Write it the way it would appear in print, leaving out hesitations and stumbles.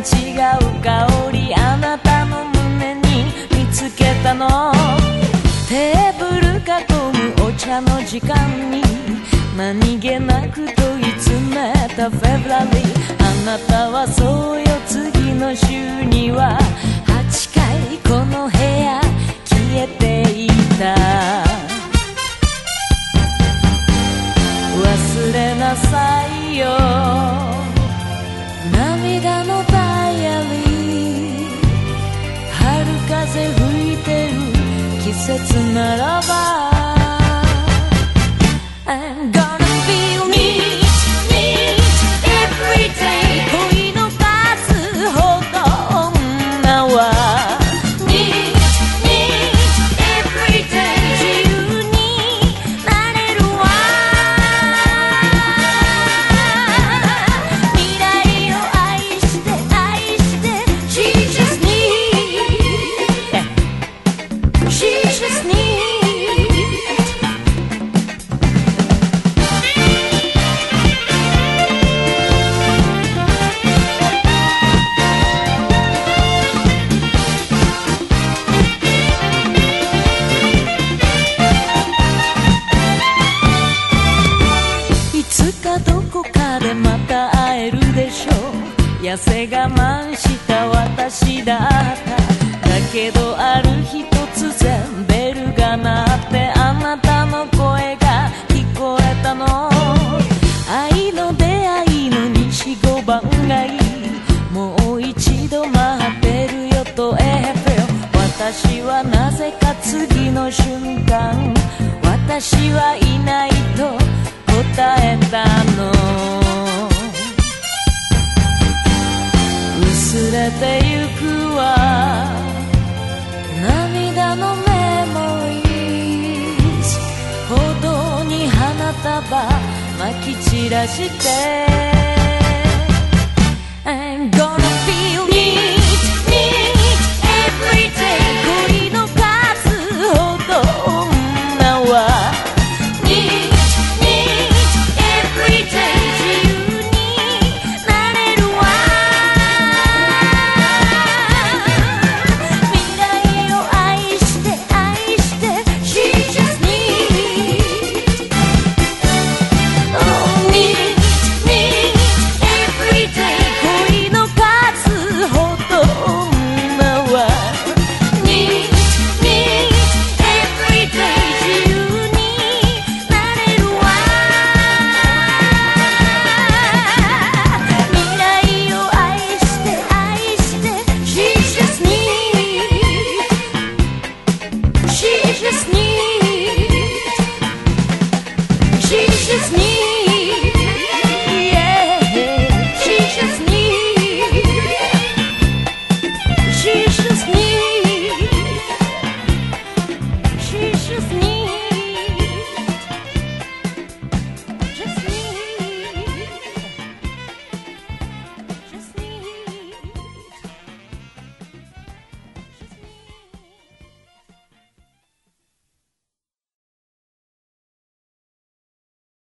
違う香りあなたの胸に見つけたの。テーブル囲むお茶の時間に何気なく問い詰めたフェブラリー。あなたはそうよ、次の週には8回この部屋消えていた。忘れなさいよ涙のダイアリー。春風吹いてる季節ならば I'm gonna feel neat, neat every day。 恋の数ほど女は Neat, neat every day。 自由になれるわ。未来を愛して愛して She just needs She just needs。いつかどこかでまた会えるでしょう。痩せ我慢した私だった。だけどある日突然ベルが鳴ってあなたの声が聞こえたの。愛の出会いの西5番街、もう一度待ってるよとエフェル。私はなぜか次の瞬間私はいないと答えたの。薄れてゆくわ涙のメモリーズ。歩道に花束まき散らして I'm gonna